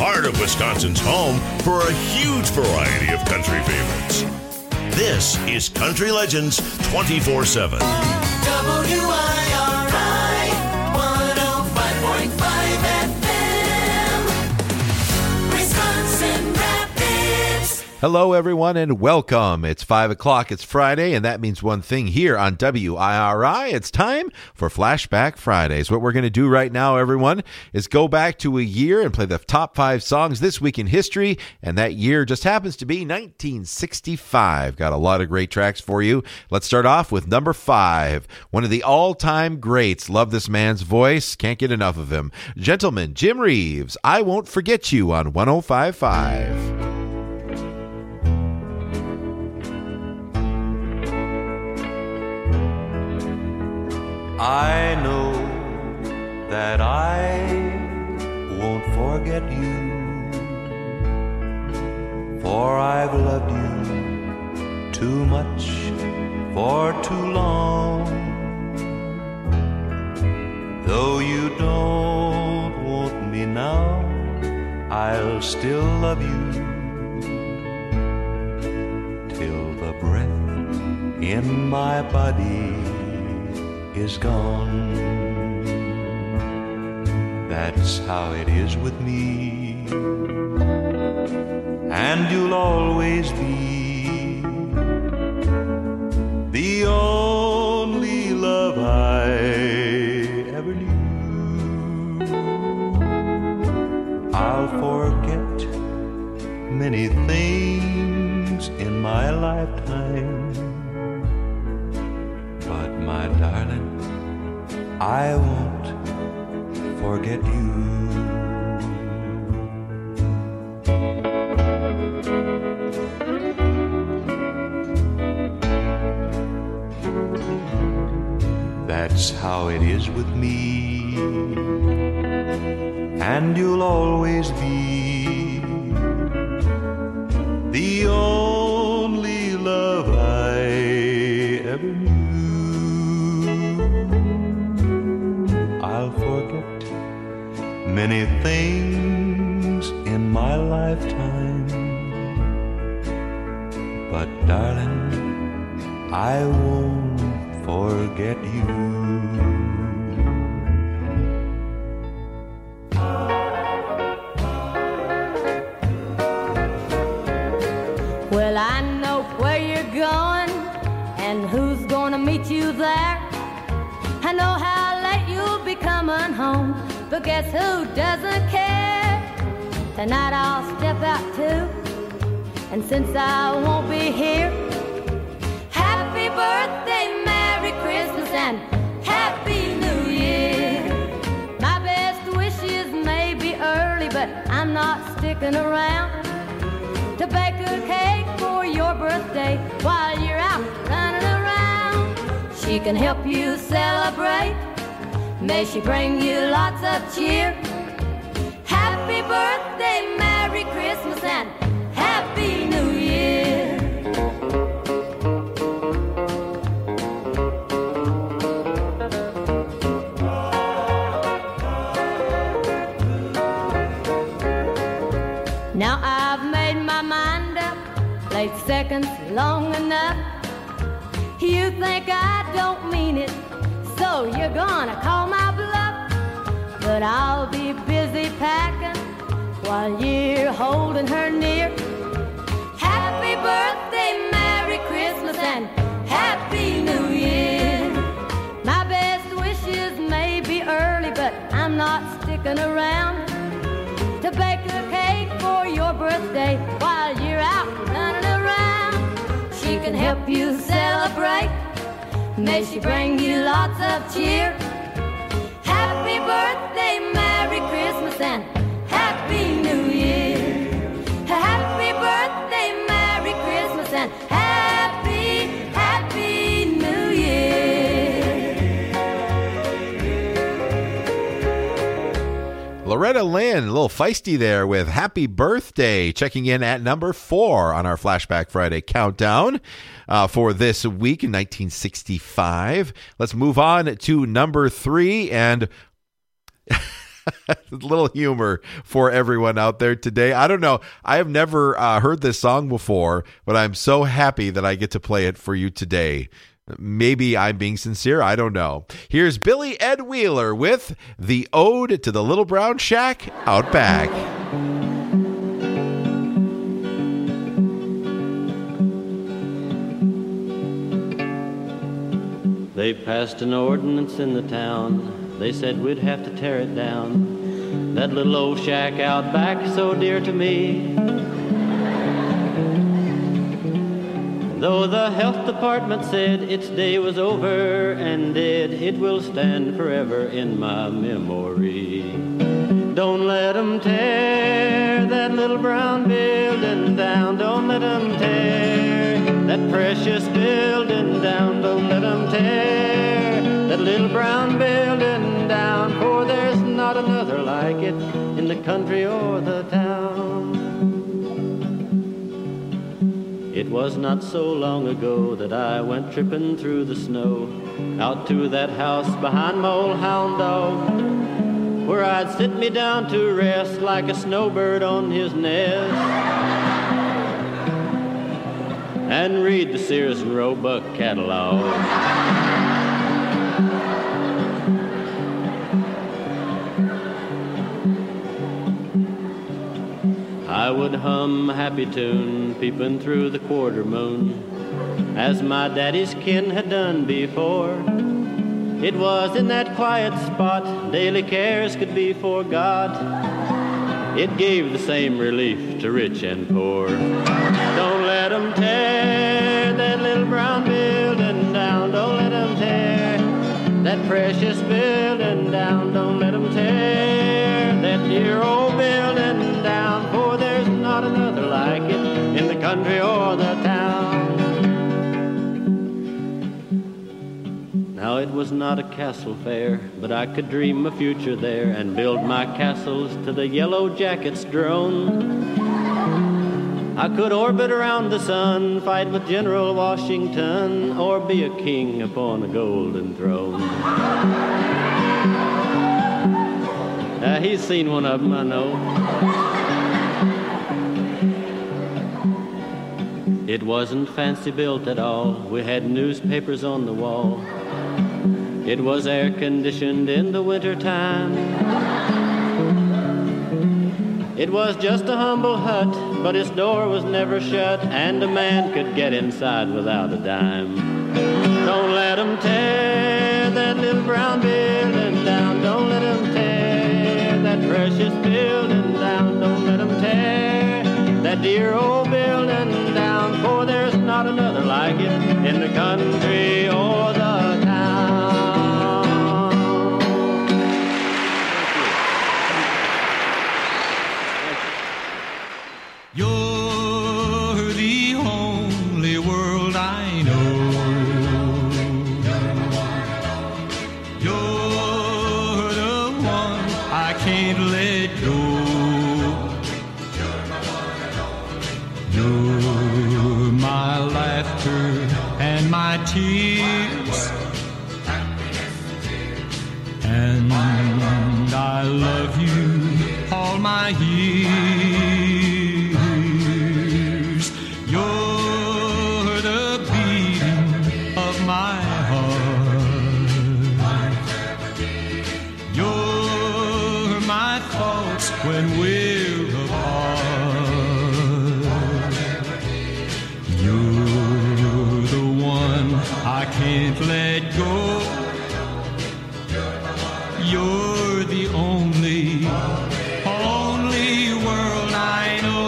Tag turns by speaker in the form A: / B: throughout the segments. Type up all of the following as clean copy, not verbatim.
A: heart of Wisconsin's home for a huge variety of country favorites. This is Country Legends 24/7.
B: WIRI 105.5 FM, Wisconsin Rapids.
C: Hello, everyone, and welcome. It's 5 o'clock. It's Friday, and that means one thing here on WIRI. It's time for Flashback Fridays. What we're going to do right now, everyone, is go back to a year and play the top 5 songs this week in history, and that year just happens to be 1965. Got a lot of great tracks for you. Let's start off with number 5, one of the all-time greats. Love this man's voice. Can't get enough of him. Gentleman, Jim Reeves, I Won't Forget You on 105.5.
D: I know that I won't forget you, for I've loved you too much for too long. Though you don't want me now, I'll still love you till the breath in my body is gone. That's how it is with me, and you'll always be the only love I ever knew. I'll forget many things in my lifetime, but my darling, I won't forget you. That's how it is with me, and you'll always be the only love I ever knew. I'll forget many things in my lifetime, but darling, I won't forget you.
E: Well, I know where you're going and who's gonna meet you there. I know how late you'll be coming home, but guess who doesn't care? Tonight I'll step out too, and since I won't be here, happy birthday, Merry Christmas, and Happy New Year. My best wishes may be early, but I'm not sticking around to bake a cake for your birthday while you're out running around. She can help you celebrate, may she bring you lots of cheer. Happy birthday, Merry Christmas, and Happy New Year. Now I've made my mind up, played seconds long enough. You think I don't mean it, so you're gonna call my bluff. But I'll be busy packing while you're holding her near. Happy birthday, Merry Christmas, and Happy New Year. My best wishes may be early, but I'm not sticking around to bake a cake for your birthday while you're out running around. She can help you celebrate, may she bring you lots of cheer. Happy birthday, Merry Christmas, and Happy New Year. Happy birthday, Merry Christmas, and Happy New Year.
C: Loretta Lynn, a little feisty there with Happy Birthday, checking in at number 4 on our Flashback Friday countdown for this week in 1965. Let's move on to number 3, and A little humor for everyone out there today. I don't know. I have never heard this song before, but I'm so happy that I get to play it for you today. Maybe I'm being sincere. I don't know. Here's Billy Ed Wheeler with the Ode to the Little Brown Shack Out Back.
F: They passed an ordinance in the town. They said we'd have to tear it down. That little old shack out back, so dear to me. Though the health department said its day was over and dead, it will stand forever in my memory. Don't let 'em tear that little brown building down. Don't let 'em tear that precious building down. Don't let 'em tear that little brown building down, for there's not another like it in the country or the town. It was not so long ago that I went tripping through the snow out to that house behind my old hound dog, where I'd sit me down to rest like a snowbird on his nest and read the Sears and Roebuck catalog. I would hum a happy tune, peeping through the quarter moon, as my daddy's kin had done before. It was in that quiet spot daily cares could be forgot. It gave the same relief to rich and poor. Don't let 'em tear that little brown building down. Don't let 'em tear that precious building down. Don't let 'em tear that dear old building down, for there's not another like it in the country or the town. Now it was not a castle fair, but I could dream a future there and build my castles to the yellow jacket's drone. I could orbit around the sun, fight with General Washington, or be a king upon a golden throne. He's seen one of them, I know. It wasn't fancy built at all. We had newspapers on the wall. It was air conditioned in the winter time. It was just a humble hut, but its door was never shut, and a man could get inside without a dime. Don't let 'em tear that little brown building down. Don't let 'em tear that precious building down. Don't let 'em tear that dear old building down, for there's not another like it in the country or the town.
G: You're the only world I know. You're the one I can't let go. You're my laughter and my tears, and I love you all my years. You're the beating of my heart. You're my thoughts when we're apart. You're the one I can't let go. You're the only world I know.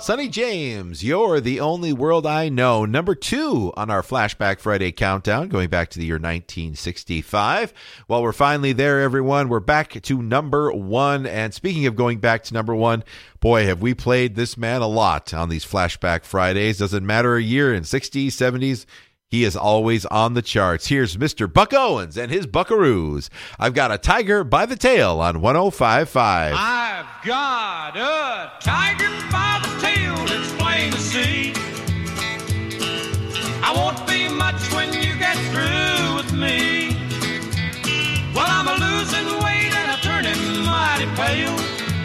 C: Sonny James, You're the Only World I Know. Number 2 on our Flashback Friday countdown, going back to the year 1965. Well, we're finally there, everyone. We're back to number 1. And speaking of going back to number 1, boy, have we played this man a lot on these Flashback Fridays. Doesn't matter a year, in 60s, 70s. He is always on the charts. Here's Mr. Buck Owens and his Buckaroos. I've got a tiger by the tail on 105.5.
G: I've got a tiger by the tail, it's plain to see. I won't be much when you get through with me. Well, I'm a losing weight and I'm turning mighty pale.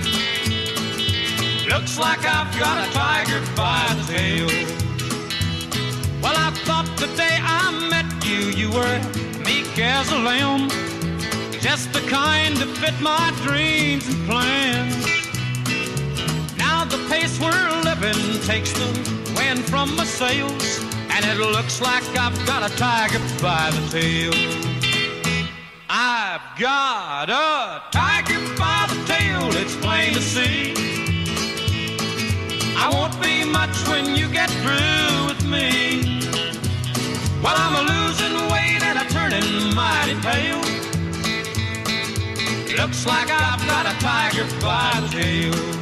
G: Looks like I've got a tiger by the tail. Well, I thought the day I met you, you were meek as a lamb, just the kind to fit my dreams and plans. Now the pace we're living takes the wind from my sails, and it looks like I've got a tiger by the tail. I've got a tiger by the tail, it's plain to see. I won't be much when you get through with me. Well, I'm a losing weight and I'm turning mighty pale. Looks like I've got a tiger by the tail.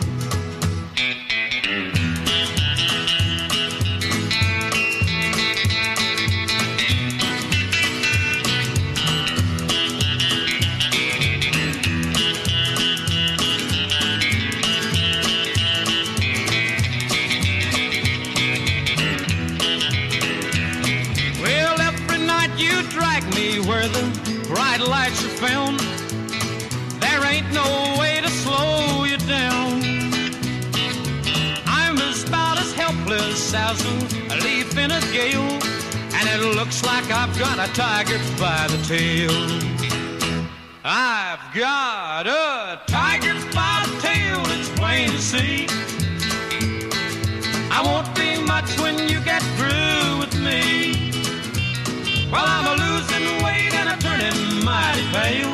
G: Where the bright lights are found, there ain't no way to slow you down. I'm about as helpless as a leaf in a gale, and it looks like I've got a tiger by the tail. I've got a tiger by the tail, it's plain to see. I won't be much when you get through with me. Well, I'm a losing weight and I'm turning mighty pale.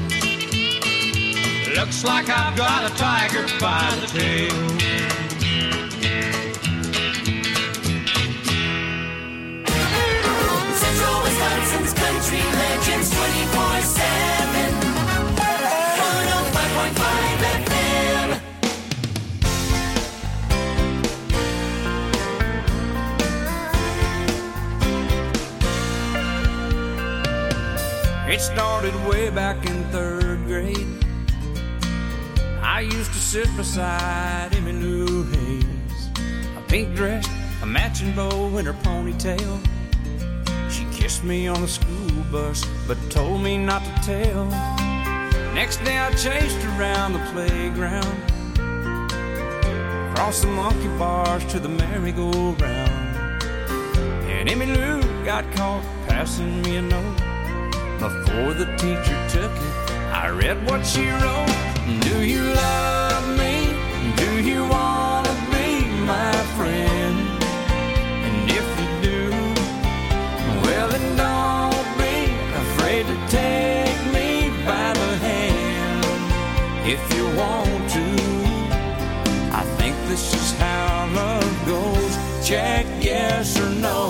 G: Looks like I've got a tiger by the tail.
B: Central Wisconsin's country legends 24/7. 105.5 FM.
H: It started way back in 3rd grade. I used to sit beside Emmylou Hayes, a pink dress, a matching bow in her ponytail. She kissed me on the school bus, but told me not to tell. Next day I chased her around the playground, across the monkey bars to the merry-go-round. And Emmylou got caught passing me a note. Before the teacher took it, I read what she wrote. Do you love me? Do you want to be my friend? And if you do, well then don't be afraid to take me by the hand. If you want to, I think this is how love goes. Check yes or no.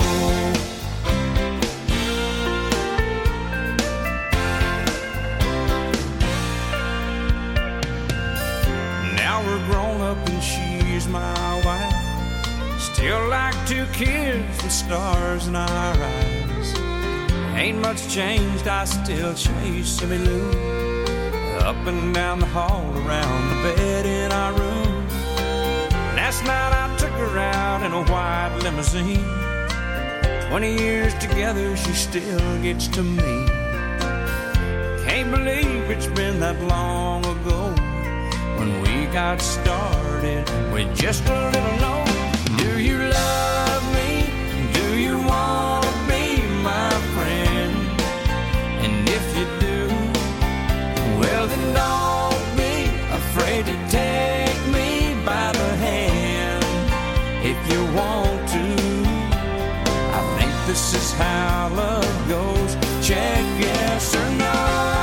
H: Grown up and she's my wife. Still like 2 kids with stars in our eyes. Ain't much changed, I still chase Emmylou up and down the hall, around the bed in our room. Last night I took her out in a white limousine. 20 years together, she still gets to me. Can't believe it's been that long ago when we got started with just a little note. Do you love me? Do you want to be my friend? And if you do, well then don't be afraid to take me by the hand. If you want to, I think this is how love goes. Check yes or no.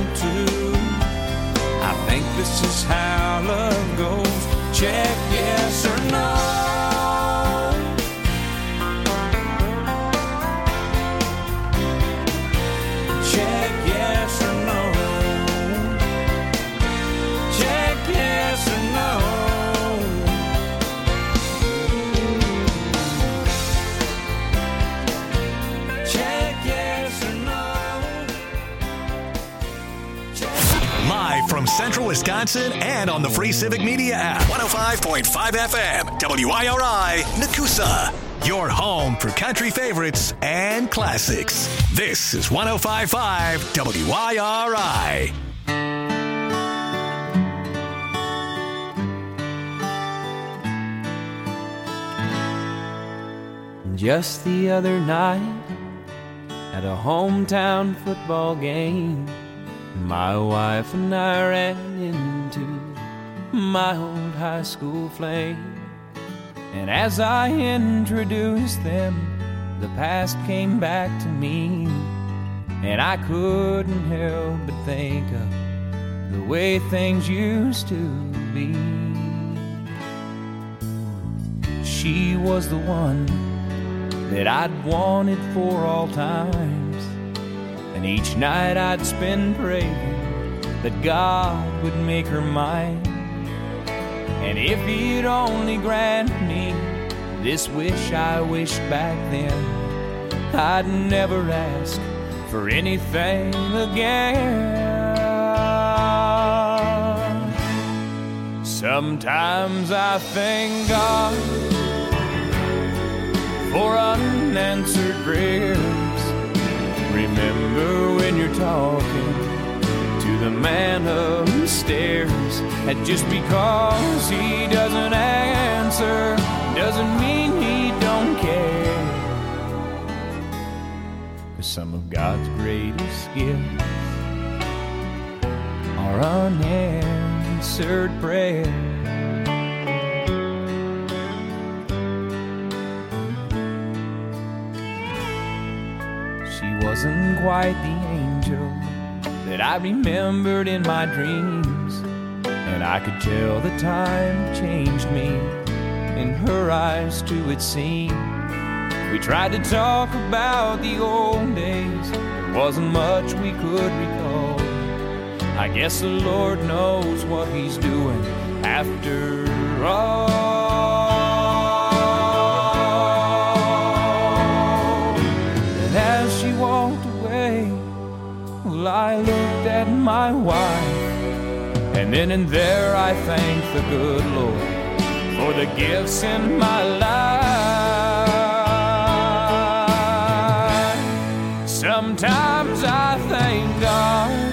H: too. I think this is how love goes. Check yes or no. Check yes or no. Check yes or no. Check yes or no.
I: Live from Central Wisconsin and on the Free Civic Media app. 105.5 FM, WIRI, Nakusa. Your home for country favorites and classics. This is 105.5 WIRI.
H: Just the other night, at a hometown football game, my wife and I ran into my old high school flame. And as I introduced them, the past came back to me, and I couldn't help but think of the way things used to be. She was the one that I'd wanted for all times, and each night I'd spend praying that God would make her mine. And if he'd only grant me this wish I wished back then, I'd never ask for anything again. Sometimes I thank God for unanswered prayers. Remember when you're talking to the man upstairs, that just because he doesn't answer doesn't mean he don't care. 'Cause some of God's greatest gifts are unanswered prayers. She wasn't quite the angel that I remembered in my dreams, and I could tell the time changed me. In her eyes too it seemed. We tried to talk about the old days, there wasn't much we could recall. I guess the Lord knows what he's doing after all. And as she walked away, well, I looked at my wife, and then and there I thanked the good Lord for the gifts in my life. Sometimes I thank God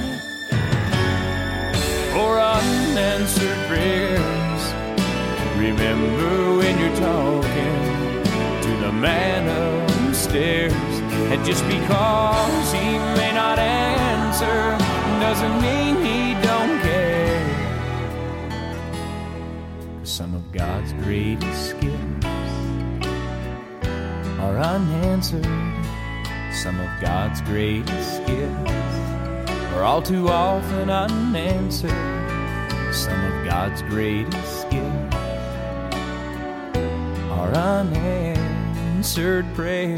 H: for unanswered prayers. Remember when you're talking to the man upstairs, and just because he may not answer doesn't mean he don't care. 'Cause some of God's greatest gifts are unanswered. Some of God's greatest gifts are all too often unanswered. Some of God's greatest gifts are unanswered prayers.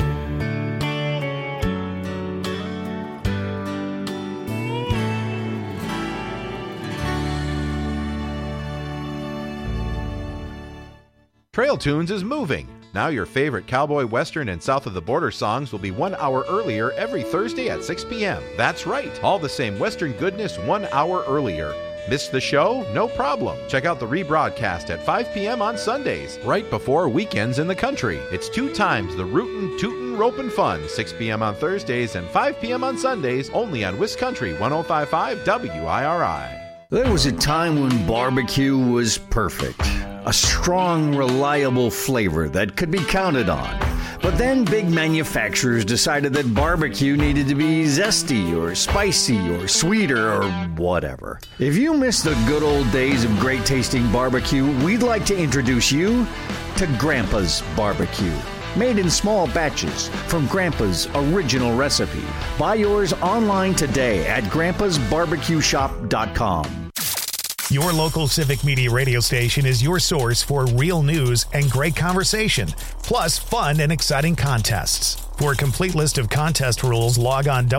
C: Trail Tunes is moving. Now your favorite cowboy, western, and south of the border songs will be 1 hour earlier every Thursday at 6 p.m. That's right, all the same western goodness 1 hour earlier. Missed the show? No problem. Check out the rebroadcast at 5 p.m. on Sundays, right before Weekends in the Country. It's 2 times the rootin', tootin', ropin' fun, 6 p.m. on Thursdays and 5 p.m. on Sundays, only on Wiscountry 105.5 WIRI.
J: There was a time when barbecue was perfect. A strong, reliable flavor that could be counted on. But then big manufacturers decided that barbecue needed to be zesty or spicy or sweeter or whatever. If you miss the good old days of great tasting barbecue, we'd like to introduce you to Grandpa's Barbecue. made in small batches from Grandpa's original recipe. Buy yours online today at grandpasbarbecueshop.com.
I: Your local Civic Media radio station is your source for real news and great conversation, plus fun and exciting contests. For a complete list of contest rules, log on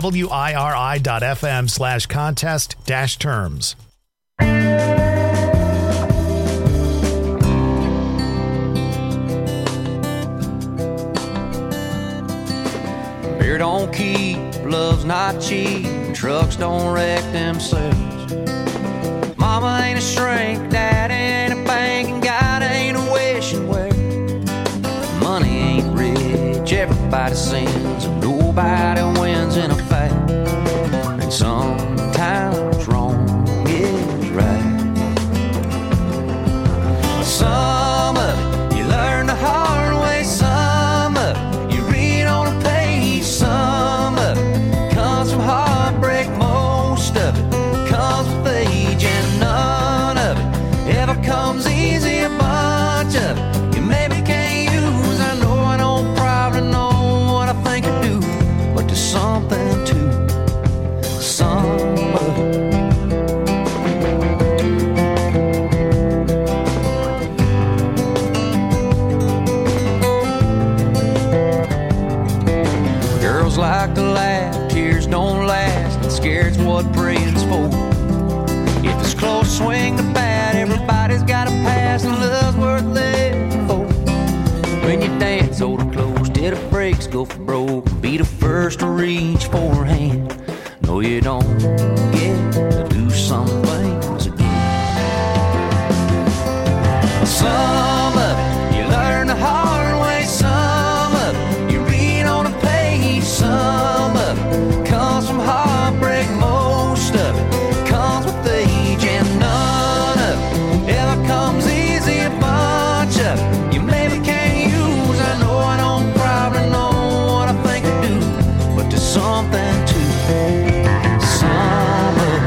I: wiri.fm/contest-terms.
H: Beer don't keep, love's not cheap, trucks don't wreck themselves. Mama ain't a shrink, dad ain't a bank, and God ain't a wishing well. Money ain't rich, everybody sins, and nobody wins in a fight. And sometimes wrong is right. Some of it you learn the hard way, some of it you read on a page, some of it comes from heartbreak, most of it comes with age, and none of it ever comes easy. A bunch of it you maybe can't use. I know I don't probably know what I think I do, but there's something to some of it. Girls like to laugh, tears don't last, and scared's what praying's for. If it's close, swing the bat, everybody's got a pass, and love's worth living for. When you dance, hold it close till the brakes go for broke. Be the first to reach for her hand. No, you don't get to do some things again. Some of it you learn the hard way, some of it you read on a page, some of it comes from heartbreak, most of it comes with age, and none of it ever comes easy. A bunch of it you maybe can't use. I know I don't probably know what I think I do, but there's something to some of it.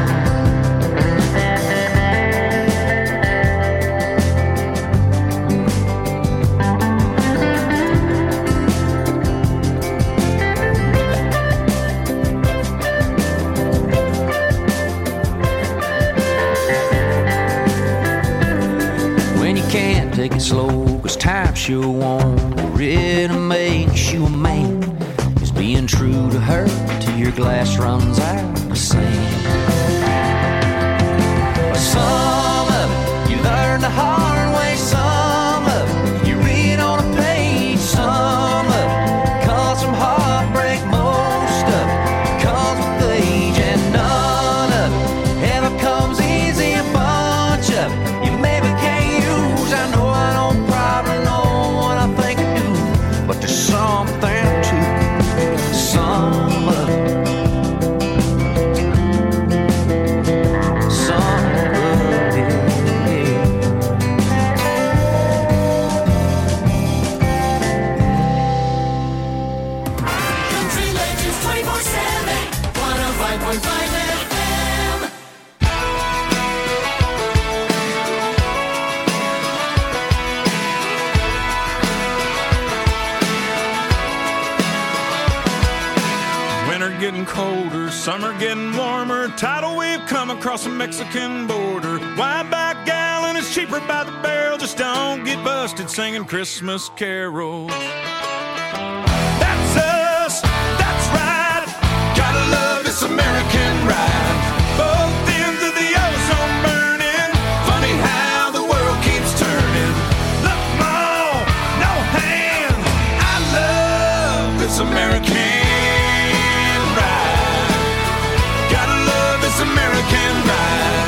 H: When you can't take it slow, cause time sure won't really makes you a man. Is being true to her till your glass runs out of sand. Some of it you learn the hard way, some of it you read on a page, some of it comes from heartbreak, most of it comes with age, and none of it ever comes easy. A bunch of it you maybe can't use. I know I don't probably know what I think I do, but there's something to some of it. Some of it, yeah.
B: Country Legends 24/7, 105.5 FM.
H: Winter getting colder, summer getting warmer. Tidal wave come across the Mexican border. Wide back gallon is cheaper by the barrel. Just don't get busted singing Christmas carols. That's us, that's right. Gotta love this American ride. Both ends of the ozone burning. Funny how the world keeps turning. Look, Mom, no hands. I love this American ride. Gotta love this American ride.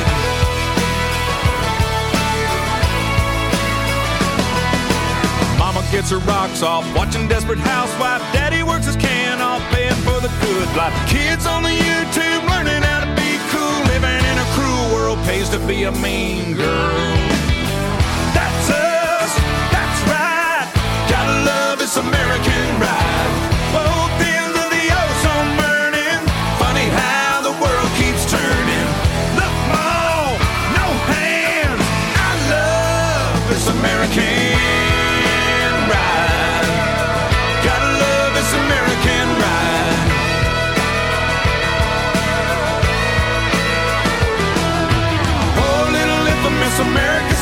H: Mama gets her rocks off, watching Desperate Housewife. Daddy works his can off, paying for the good life. Kids on the YouTube learning how to be cool. Living in a cruel world pays to be a mean girl. That's us, that's right. Gotta love this American ride. Both ends of the ozone burning. Funny how the world keeps turning. Look, Mom, no hands. I love this American ride.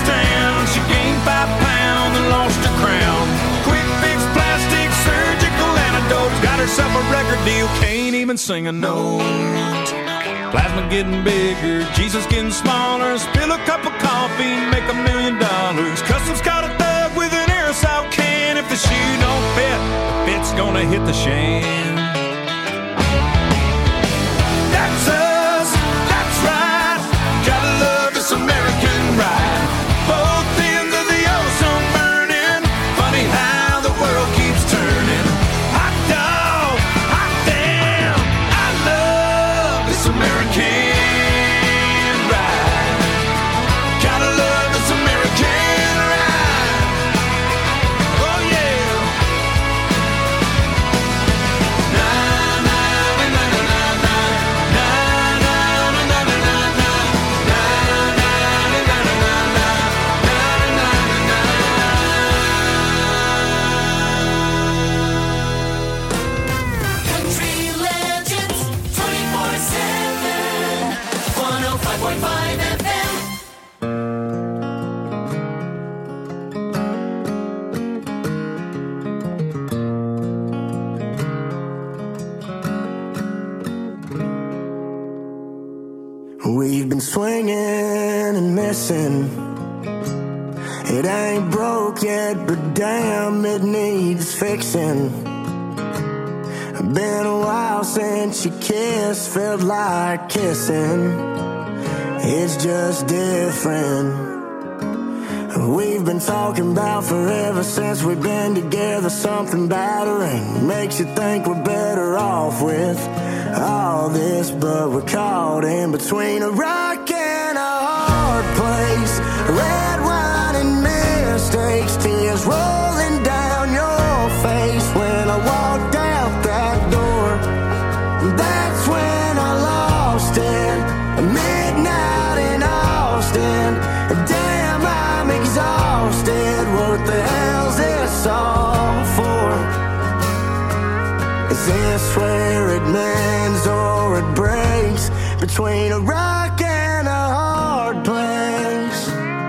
H: town. She gained 5 pounds and lost her crown. Quick fix, plastic, surgical antidotes. Got herself a record deal, can't even sing a note. Plasma getting bigger, Jesus getting smaller. Spill a cup of coffee, make $1 million. Customs caught a thug with an aerosol can. If the shoe don't fit, the fit's gonna hit the shan. That's us, that's right. Gotta love this American ride. Both ends of the ozone burning. Funny how the world keeps turning. Hot dog, hot damn. I love this American ride. Gotta love this American ride. Oh yeah. Na na na na na na na na na na na na na
B: Country Legends 24/7, 105.5 FM.
K: We've been swinging and missing. It ain't broke yet, but damn, it needs fixing. Been a while since you kissed, felt like kissing. It's just different. We've been talking about forever since we've been together. Something battering makes you think we're better off with all this, but we're caught in between a rock and a hard place. Red wine and mistakes, tears rolling down your face. When I walked out that door, that's when I lost it. Midnight in Austin, damn, I'm exhausted. What the hell's this all for? Is this where it mends or it breaks? Between a rock and a hard place.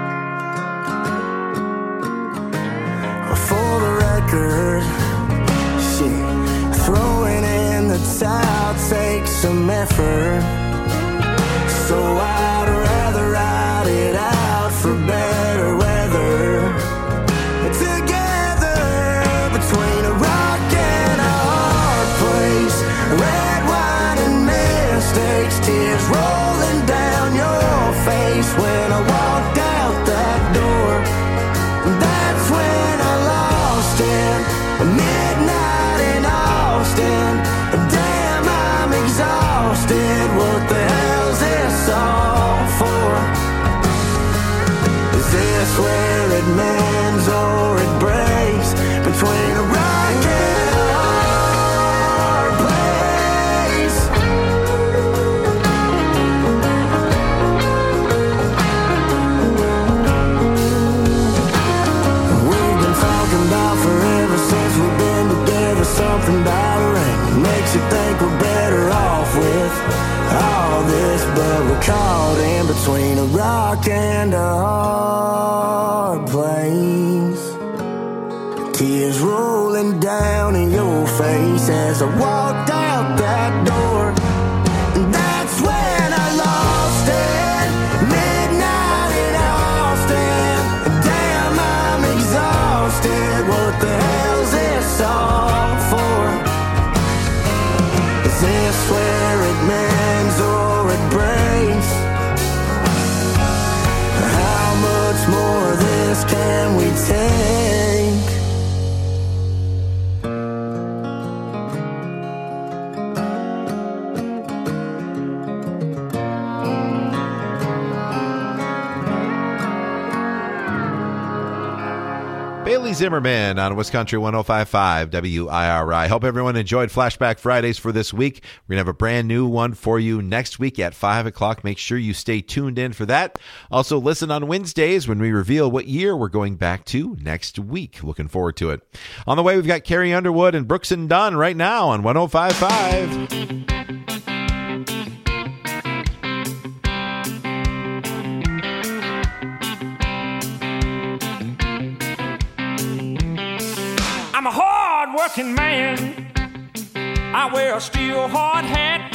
K: For the record, shit, throwing in the towel takes some effort. So I'd rather ride it out for better weather. Together, between a rock and a hard place. Red wine and mistakes, tears rolling down your face. When I walked out that door, that's when I lost it. Midnight in Austin, damn, I'm exhausted. What the hell's this all for? Is this where it mends or it breaks? Between a rock and a hard place. We've been talking about forever since we've been together. Something battering makes you think we're better off with all this, but we're caught in between a rock and a hard place. Tears rolling down in your face as I walked out that door. That's when I lost it. Midnight in Austin. Damn, I'm exhausted. What the hell's this all for? Is this where it mends or it breaks? How much more of this can we take?
C: Bailey Zimmerman on Wisconsin 105.5 WIRI. Hope everyone enjoyed Flashback Fridays for this week. We're going to have a brand new one for you next week at 5 o'clock. Make sure you stay tuned in for that. Also, listen on Wednesdays when we reveal what year we're going back to next week. Looking forward to it. On the way, we've got Carrie Underwood and Brooks and Dunn right now on 105.5.
H: I'm a hard-working man. I wear a steel hard hat.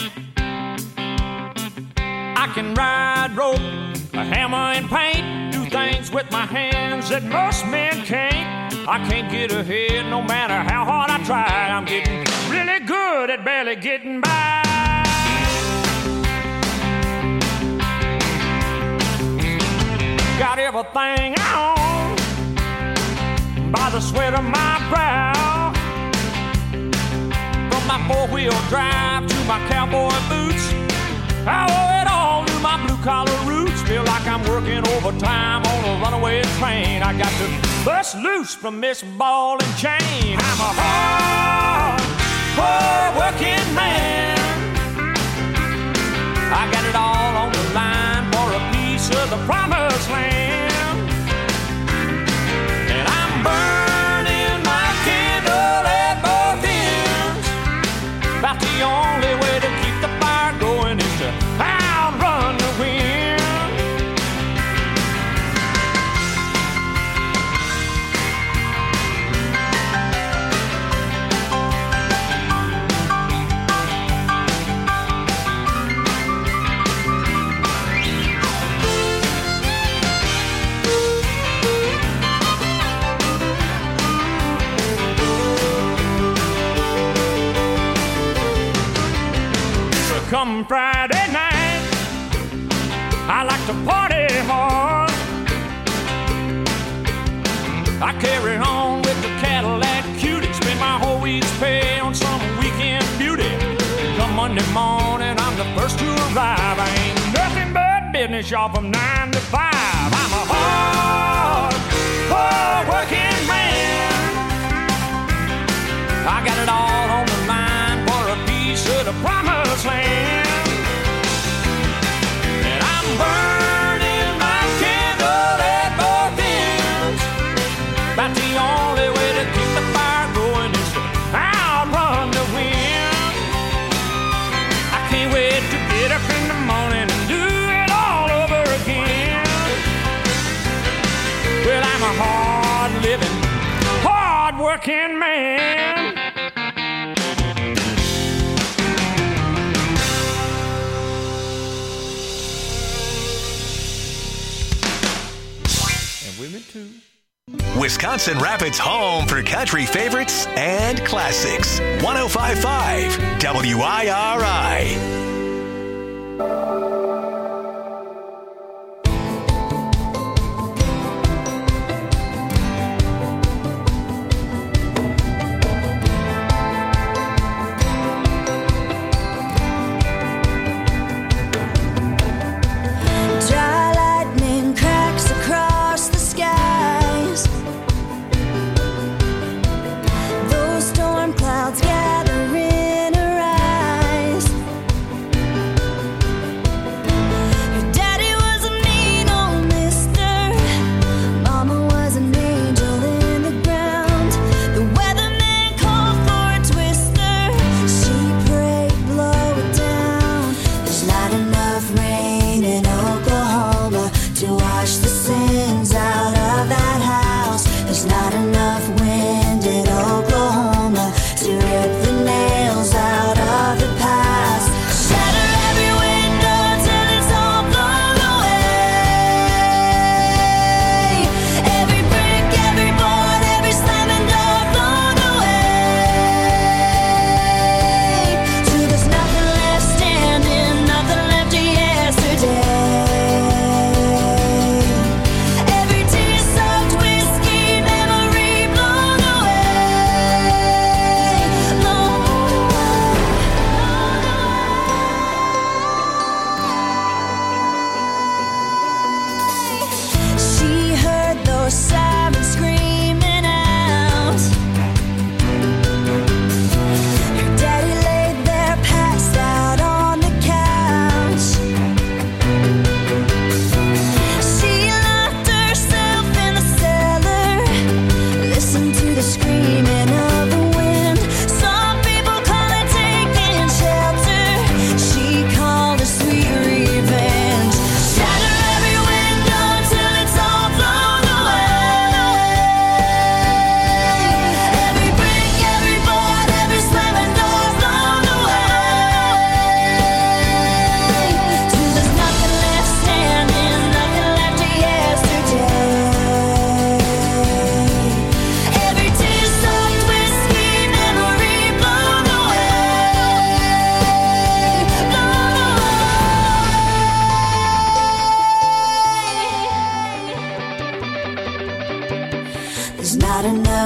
H: I can ride rope, a hammer and paint, do things with my hands that most men can't. I can't get ahead no matter how hard I try. I'm getting really good at barely getting by. Got everything I own by the sweat of my brow. From my four-wheel drive to my cowboy boots, I owe it all to my blue-collar roots. Feel like I'm working overtime on a runaway train. I got to bust loose from this ball and chain. I'm a hard-working man. I got it all on the line for a piece of the promised land. And I'm burning my candle at both ends. About the only way to keep the fire going is to outrun the wind. Come Friday night, I like to party hard. I carry on with the Cadillac Cutie, spend my whole week's pay on some weekend beauty. Come Monday morning, I'm the first to arrive. I ain't nothing but business, y'all, from 9 to 5. I'm a hard-working man. I got it all on the line for a piece of the promised land. And I'm burning my candle at both ends. About the only way to keep the fire going is to outrun the wind. I can't wait to get up in the morning and do it all over again. Well, I'm a hard-living, hard-working man.
I: Wisconsin Rapids' home for country favorites and classics. 105.5 WIRI.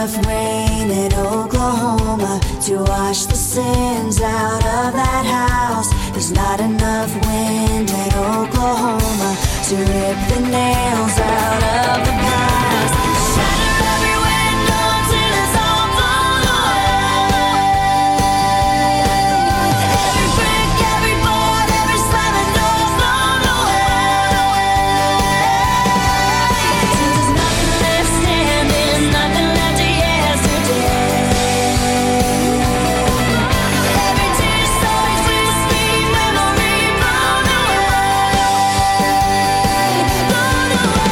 L: enough rain in Oklahoma to wash the sins out of that house. There's not enough wind in Oklahoma to rip the nails out of the past. Shatter every window until it's all blown away. Every brick, every board, every slamming door blown away. Till there's nothing left standing, nothing left to yesterday. Every tear so sweet, sweet memory blown away. Blown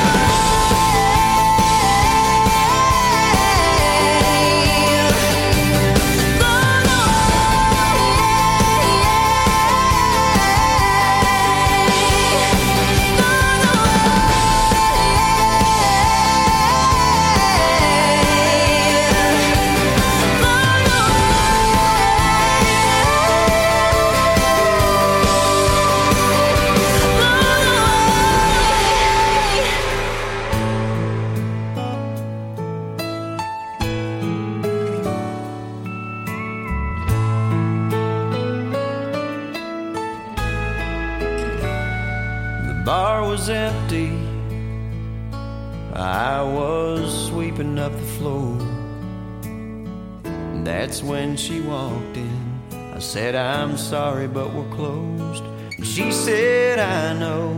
H: The bar was empty. I was sweeping up the floor. And that's when she walked in. I said, I'm sorry, but we're closed. And she said, I know,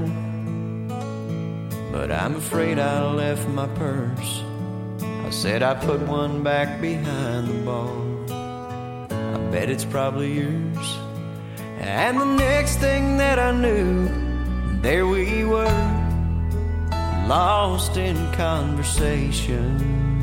H: but I'm afraid I left my purse. I said, I put one back behind the bar. I bet it's probably yours. And the next thing that I knew, there we were, lost in conversation.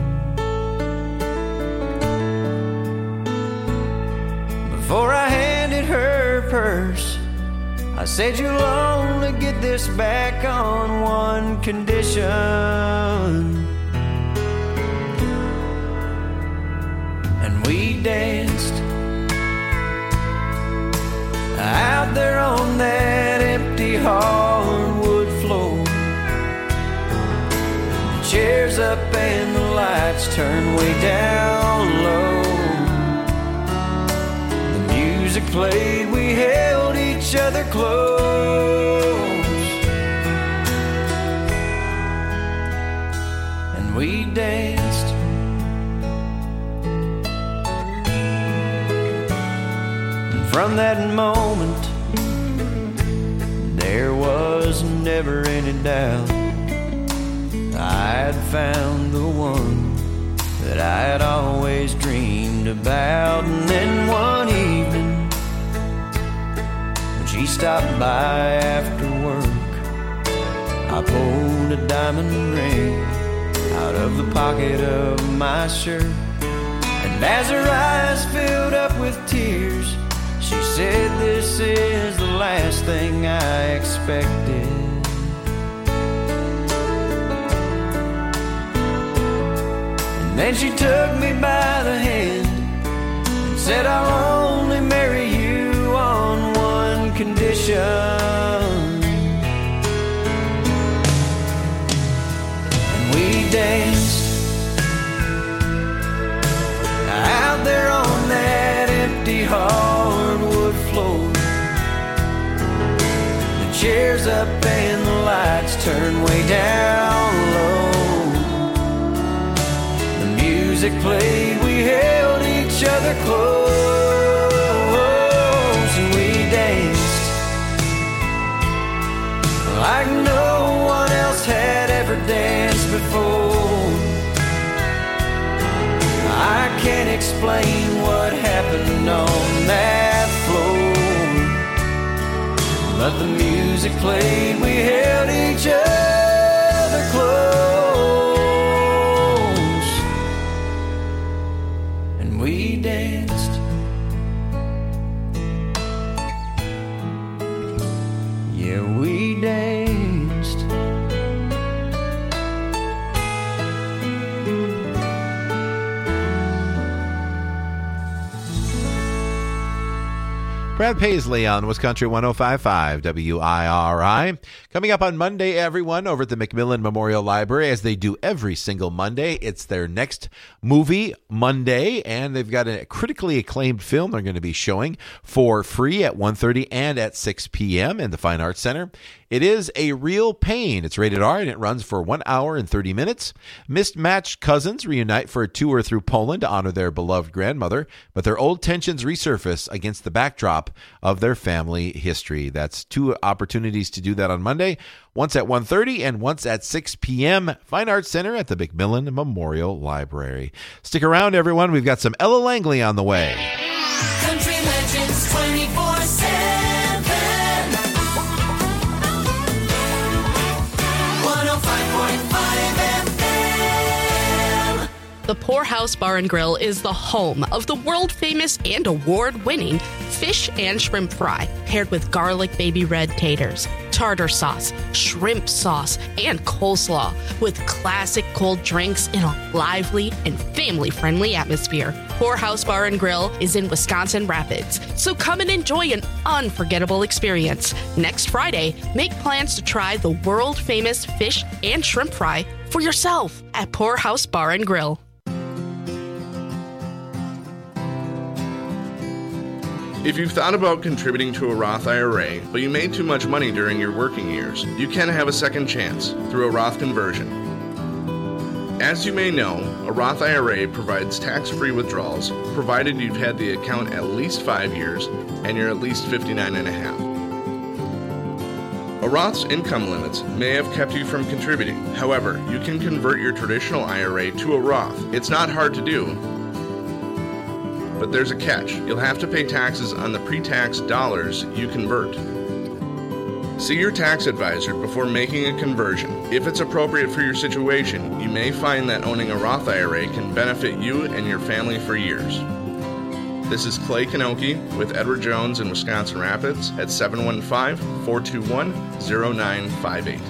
H: Before I handed her purse, I said, you'll only get this back on one condition. And we danced out there on that empty hardwood floor. The chairs up and the lights turned way down low. The music played, we held each other close. And we danced. And from that moment, there was never any doubt I'd found the one that I had always dreamed about. And then one evening, when she stopped by after work, I pulled a diamond ring out of the pocket of my shirt. And as her eyes filled up with tears, she said, this is the last thing I expected. And then she took me by the hand and said, I'll only marry you on one condition. And we danced out there on that empty hardwood floor. The chairs up and the lights turned way down low. The music played, we held each other close. And we danced like no one else had ever danced before. I can't explain what happened on that floor, but the music played, we held each other close. And we danced. Yeah, we danced.
C: Brad Paisley on Wisconsin 105.5 WIRI. Coming up on Monday, everyone, over at the McMillan Memorial Library, as they do every single Monday. It's their next movie Monday, and they've got a critically acclaimed film they're going to be showing for free at 1:30 and at 6 p.m. in the Fine Arts Center. It is A Real Pain. It's rated R, and it runs for 1 hour and 30 minutes. Mismatched cousins reunite for a tour through Poland to honor their beloved grandmother, but their old tensions resurface against the backdrop of their family history. That's 2 opportunities to do that on Monday, once at 1:30 and once at 6 p.m. Fine Arts Center at the McMillan Memorial Library. Stick around, everyone. We've got some Ella Langley on the way.
B: Country Legends 24/7. 105.5 FM.
M: The Poorhouse Bar and Grill is the home of the world-famous and award-winning fish and shrimp fry, paired with garlic baby red taters, tartar sauce, shrimp sauce, and coleslaw, with classic cold drinks in a lively and family-friendly atmosphere. Poorhouse Bar and Grill is in Wisconsin Rapids, so come and enjoy an unforgettable experience. Next Friday, make plans to try the world-famous fish and shrimp fry for yourself at Poorhouse Bar and Grill.
N: If you've thought about contributing to a Roth IRA, but you made too much money during your working years, you can have a second chance through a Roth conversion. As you may know, a Roth IRA provides tax-free withdrawals, provided you've had the account at least 5 years and you're at least 59 and a half. A Roth's income limits may have kept you from contributing. However, you can convert your traditional IRA to a Roth. It's not hard to do, but there's a catch. You'll have to pay taxes on the pre-tax dollars you convert. See your tax advisor before making a conversion. If it's appropriate for your situation, you may find that owning a Roth IRA can benefit you and your family for years. This is Clay Kanoki with Edward Jones in Wisconsin Rapids at 715-421-0958.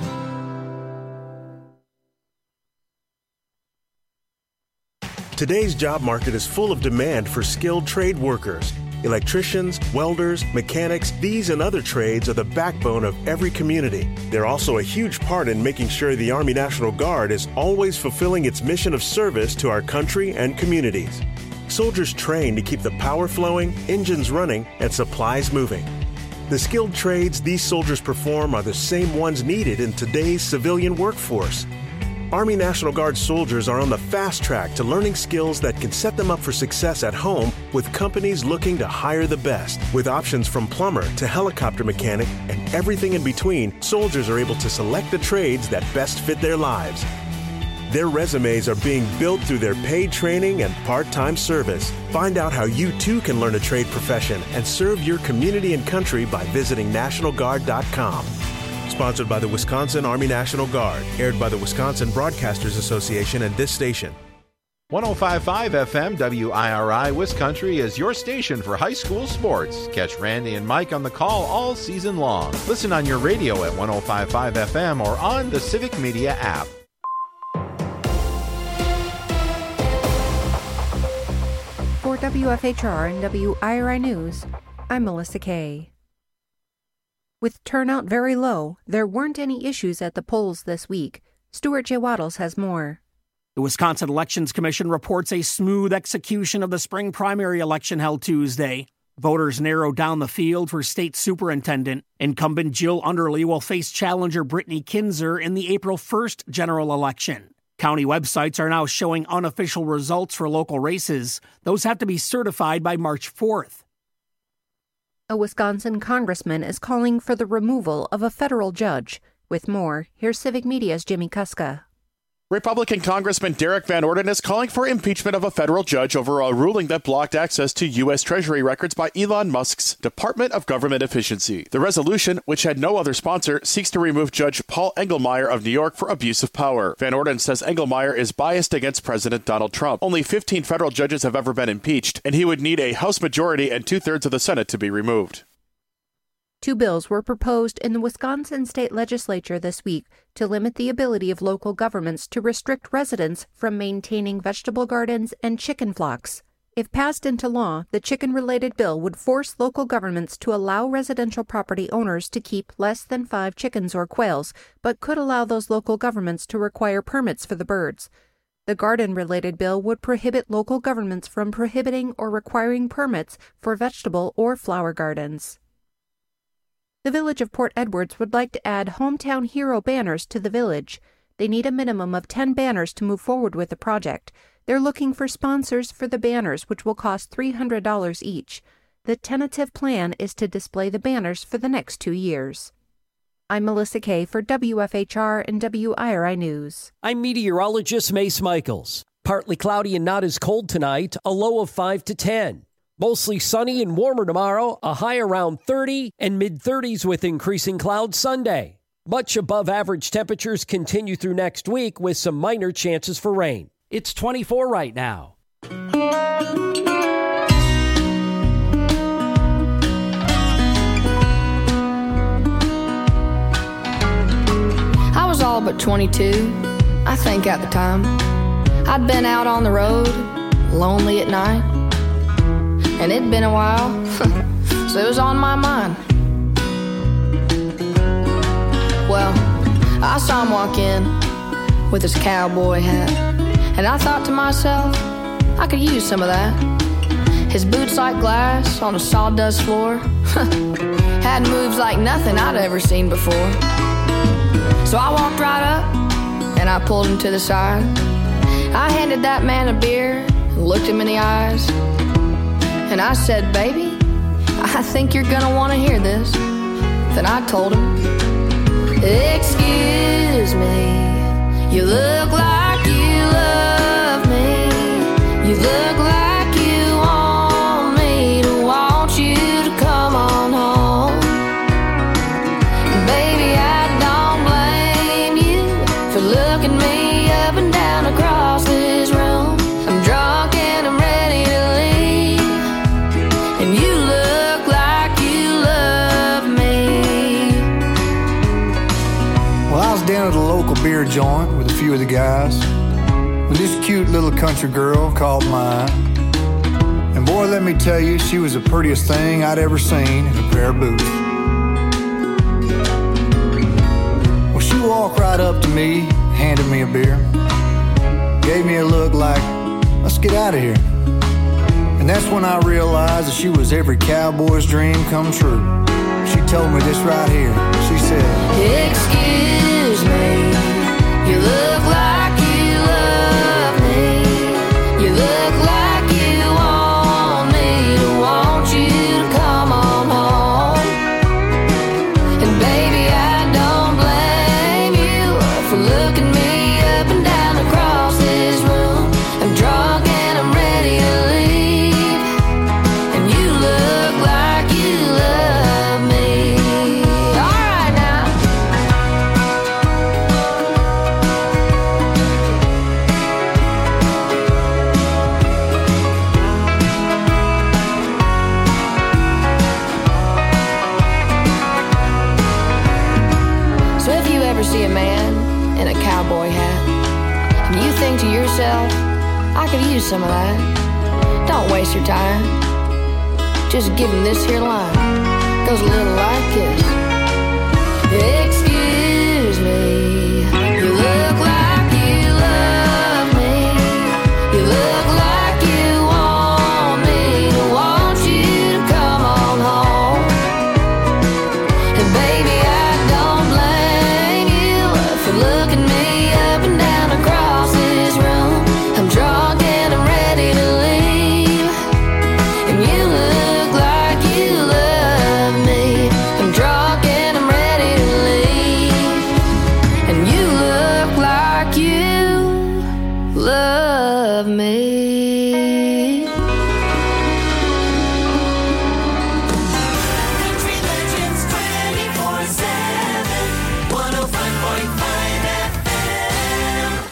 O: Today's job market is full of demand for skilled trade workers. Electricians, welders, mechanics, these and other trades are the backbone of every community. They're also a huge part in making sure the Army National Guard is always fulfilling its mission of service to our country and communities. Soldiers train to keep the power flowing, engines running, and supplies moving. The skilled trades these soldiers perform are the same ones needed in today's civilian workforce. Army National Guard soldiers are on the fast track to learning skills that can set them up for success at home with companies looking to hire the best. With options from plumber to helicopter mechanic and everything in between, soldiers are able to select the trades that best fit their lives. Their resumes are being built through their paid training and part-time service. Find out how you too can learn a trade profession and serve your community and country by visiting NationalGuard.com. Sponsored by the Wisconsin Army National Guard. Aired by the Wisconsin Broadcasters Association and this station.
C: 105.5 FM WIRI Wisconsin is your station for high school sports. Catch Randy and Mike on the call all season long. Listen on your radio at 105.5 FM or on the Civic Media app.
P: For WFHR and WIRI News, I'm Melissa Kay. With turnout very low, there weren't any issues at the polls this week. Stuart J. Waddles has more.
Q: The Wisconsin Elections Commission reports a smooth execution of the spring primary election held Tuesday. Voters narrowed down the field for state superintendent. Incumbent Jill Underly will face challenger Brittany Kinzer in the April 1st general election. County websites are now showing unofficial results for local races. Those have to be certified by March 4th.
P: A Wisconsin congressman is calling for the removal of a federal judge. With more, here's Civic Media's Jimmy Kuska.
R: Republican Congressman Derek Van Orden is calling for impeachment of a federal judge over a ruling that blocked access to U.S. Treasury records by Elon Musk's Department of Government Efficiency. The resolution, which had no other sponsor, seeks to remove Judge Paul Engelmeyer of New York for abuse of power. Van Orden says Engelmeyer is biased against President Donald Trump. Only 15 federal judges have ever been impeached, and he would need a House majority and 2/3 of the Senate to be removed.
P: 2 bills were proposed in the Wisconsin state legislature this week to limit the ability of local governments to restrict residents from maintaining vegetable gardens and chicken flocks. If passed into law, the chicken-related bill would force local governments to allow residential property owners to keep less than 5 chickens or quails, but could allow those local governments to require permits for the birds. The garden-related bill would prohibit local governments from prohibiting or requiring permits for vegetable or flower gardens. The Village of Port Edwards would like to add Hometown Hero banners to the village. They need a minimum of 10 banners to move forward with the project. They're looking for sponsors for the banners, which will cost $300 each. The tentative plan is to display the banners for the next 2 years. I'm Melissa Kay for WFHR and WIRI News.
S: I'm meteorologist Mace Michaels. Partly cloudy and not as cold tonight, a low of 5 to 10. Mostly sunny and warmer tomorrow, a high around 30 and mid-30s with increasing clouds Sunday. Much above average temperatures continue through next week with some minor chances for rain. It's 24 right now.
T: I was all but 22, I think at the time. I'd been out on the road, lonely at night. And it'd been a while, so it was on my mind. Well, I saw him walk in with his cowboy hat, and I thought to myself, I could use some of that. His boots like glass on a sawdust floor had moves like nothing I'd ever seen before. So I walked right up and I pulled him to the side. I handed that man a beer and looked him in the eyes, and I said, baby, I think you're gonna want to hear this. Then I told him, excuse me, you look like you love me. You look like you want me to want you to come on home. Baby, I don't blame you for looking me up and down across this room. I'm drunk and I'm ready to leave, and you look like you love me.
U: Well, I was down at a local beer joint with a few of the guys when this cute little country girl caught my eye. And boy, let me tell you, she was the prettiest thing I'd ever seen in a pair of boots. Well, she walked right up to me, handed me a beer, gave me a look like, let's get out of here. And that's when I realized that she was every cowboy's dream come true. She told me this right here. She said,
T: excuse me, you look like you love me. You look like you want me to want you to come on home. And baby, I don't blame you for looking me up and down across this room. I'm drunk and I'm ready to leave, and you look like you love me. All right now. So if you ever see a man in a cowboy hat, and you think to yourself, I could use some of that, don't waste your time. Just give him this here line. Goes a little like this. Excuse me, you look like you love me. You look like you want me to want you to come on home. And baby, I don't blame you for looking me up and down across this room. I'm drunk and I'm ready to leave, and you look like you love me. I'm drunk and I'm ready to leave, and you look like you love me.
B: Country Legends 24/7, 105.5 FM.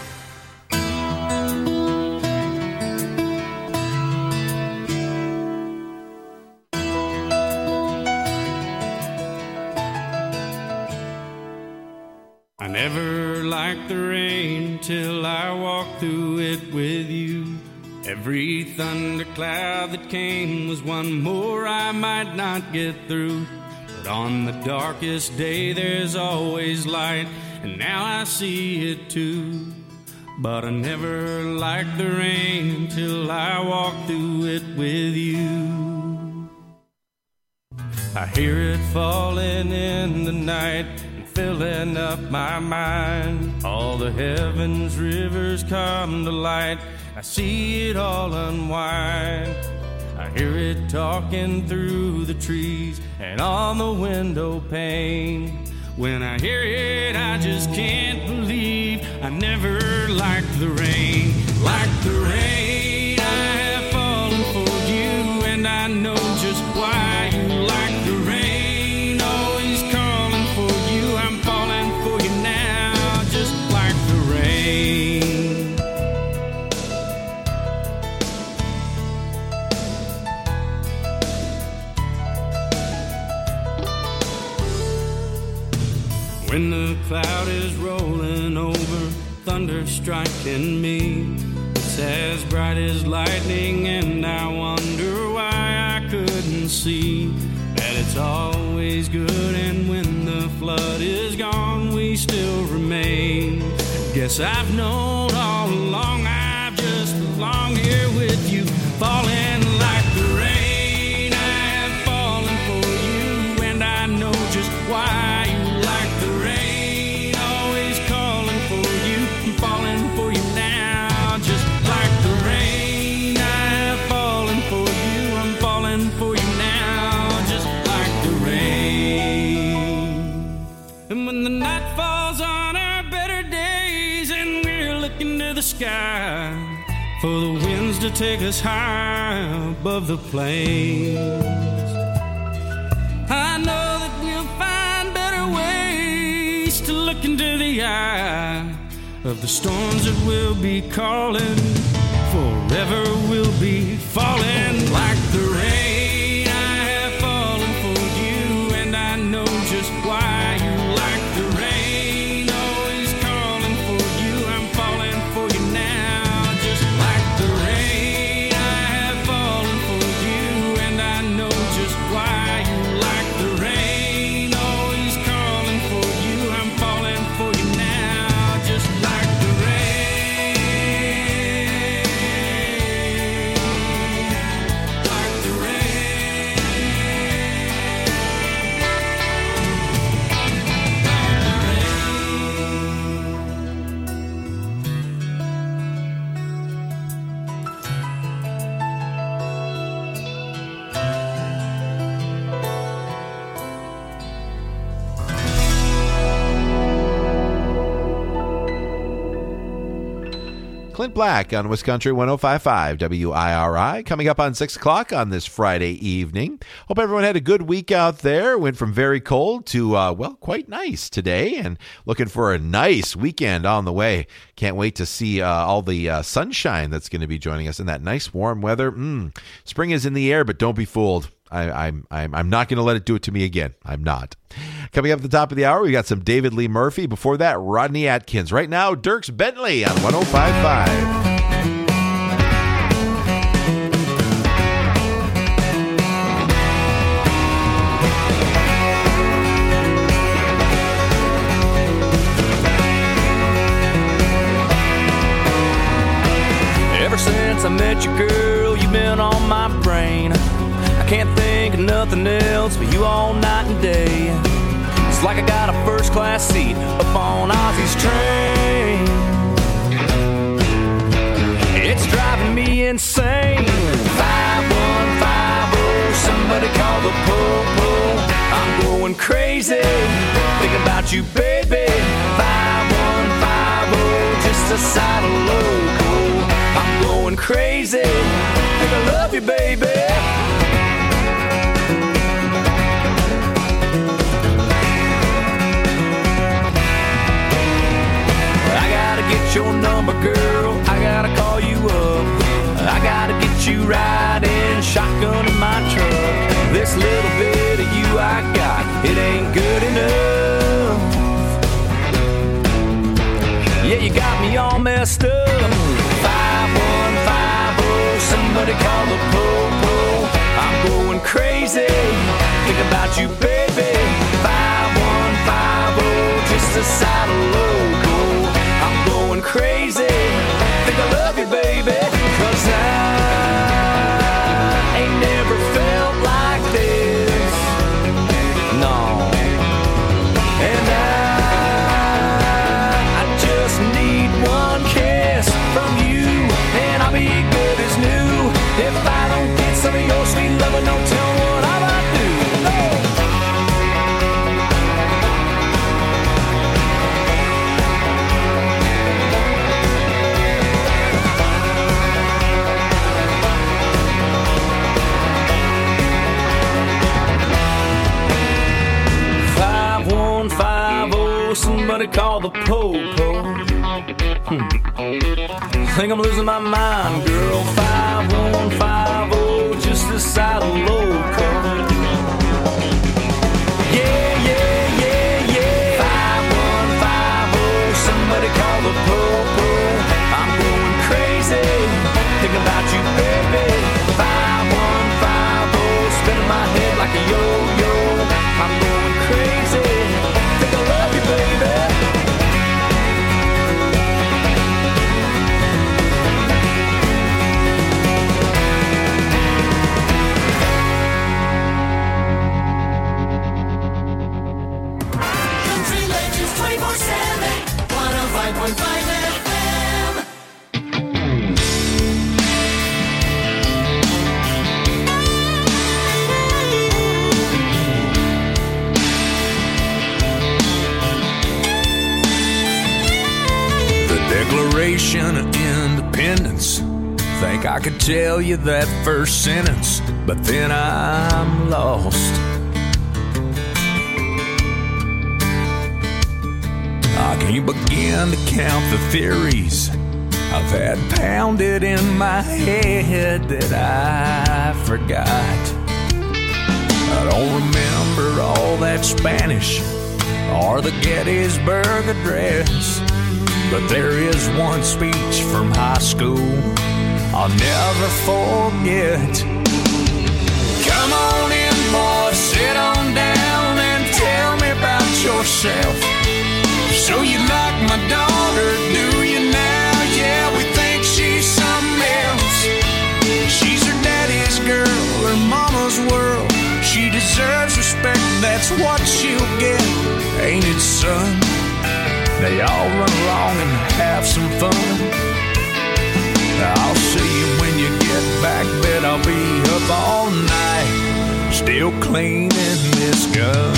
H: I never liked the rain till I walked through it with you. Every thundercloud that came was one more I might not get through. But on the darkest day there's always light, and now I see it too. But I never liked the rain until I walked through it with you. I hear it falling in the night and filling up my mind. All the heavens rivers come to light, I see it all unwind. I hear it talking through the trees and on the window pane. When I hear it, I just can't believe I never liked the rain. Like the rain, I have fallen for you, and I know just why you like the rain. Always calling for you, I'm falling for you now, just like the rain. When the cloud is rolling over, thunder striking me, it's as bright as lightning, and I wonder why I couldn't see that it's always good, and when the flood is gone, we still remain. Guess I've known all along I've just belonged here with you, falling like the rain. I have fallen for you, and I know just why you like the rain. Always calling for you, I'm falling for you now, just like the rain. I have fallen for you, I'm falling for you now, just like the rain. And when the night falls on our better days and we're looking to the sky for the winds to take us high above the plains, I know that we'll find better ways to look into the eye of the storms that will be calling. Forever we'll be falling like the rain. I have fallen for you, and I know just why you like the rain. Always calling for you, I'm falling for you now, just like the rain. I have fallen for you, and I know just why you like the rain. Always calling for you, I'm falling for you now, just like the rain. Like the rain.
C: Clint Black on Wisconsin 105.5 WIRI. Coming up on 6 o'clock on this Friday evening. Hope everyone had a good week out there. Went from very cold to, quite nice today. And looking for a nice weekend on the way. Can't wait to see all the sunshine that's going to be joining us in that nice warm weather. Spring is in the air, but don't be fooled. I'm not going to let it do it to me again. I'm not. Coming up at the top of the hour, we got some David Lee Murphy. Before that, Rodney Atkins. Right now, Dierks Bentley on 105.5.
A: Ever since I met you, girl, you've been on my brain. I can't think of nothing else but you all night and day. It's like I got a first-class seat up on Ozzy's train. It's driving me insane. 5150, somebody call the po-po. I'm going crazy, thinking about you, baby. 5150, just a side of loco. I'm going crazy, think I love you, baby. Get your number, girl, I gotta call you up. I gotta get you riding shotgun in my truck. This little bit of you I got, it ain't good enough. Yeah, you got me all messed up. 5150, somebody call the po-po. I'm going crazy, think about you, baby. 5150, just a side of logo. I'm going crazy, think I love you, baby. 'Cause I ain't never felt like this, no. And I just need one kiss from you, and I'll be good as new. If I don't get some of your sweet loving, don't tell me what I'm about to do. Oh. 5150, somebody call the po-po. Think I'm losing my mind, girl. 5150, just the side of loco. Yeah, yeah, yeah, yeah. 5150, somebody call the po-po. I'm going crazy, thinking about you, baby. 5150, spinning my head like a yo-yo. I'm going crazy, think I love you, baby.
B: Country Legends 24/7, 105.5 FM.
H: The Declaration of Independence. Think I could tell you that first sentence, but then I'm lost. I can't begin to count the theories I've had pounded in my head that I forgot. I don't remember all that Spanish or the Gettysburg Address, but there is one speech from high school I'll never forget. Come on in, boy, sit on down and tell me about yourself. So you like my daughter, do you now? Yeah, we think she's something else. She's her daddy's girl, her mama's world. She deserves respect, that's what she'll get. Ain't it, son? They all run along and have some fun. I'll see you when you get back, bet I'll be up all night, still cleaning this gun.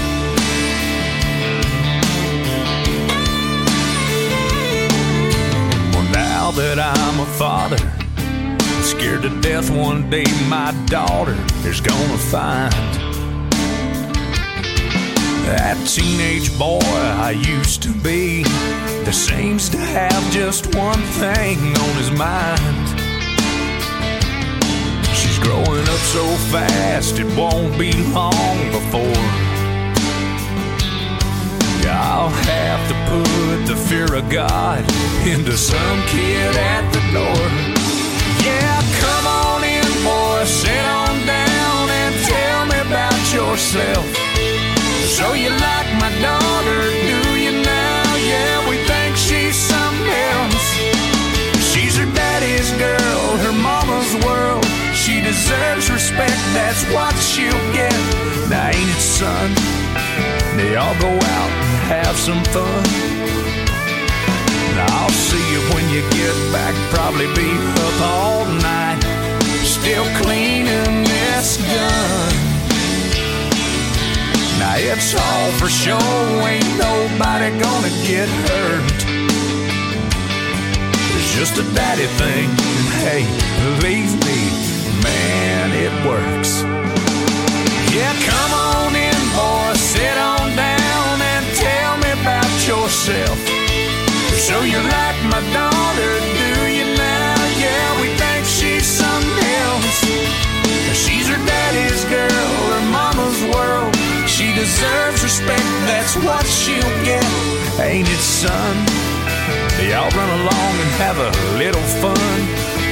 H: Now that I'm a father, I'm scared to death one day my daughter is gonna find that teenage boy I used to be that seems to have just one thing on his mind. She's growing up so fast it won't be long before I'll have to put the fear of God into some kid at the door. Yeah, come on in, boy, sit on down and tell me about yourself. So you like my daughter, do you now? Yeah, we think she's something else. She's her daddy's girl, her mama's world. She deserves respect, that's what she'll get. Now ain't it, son? They all go out and have some fun. Now I'll see you when you get back, probably be up all night, still cleaning this gun. Now it's all for show, ain't nobody gonna get hurt. It's just a daddy thing, and hey, believe me, man, it works. Yeah, come on in, boy, sit on down and tell me about yourself. So you like my daughter, do you now? Yeah, we think she's something else. She's her daddy's girl, her mama's world. She deserves respect, that's what she'll get. Ain't it, son? They all run along and have a little fun.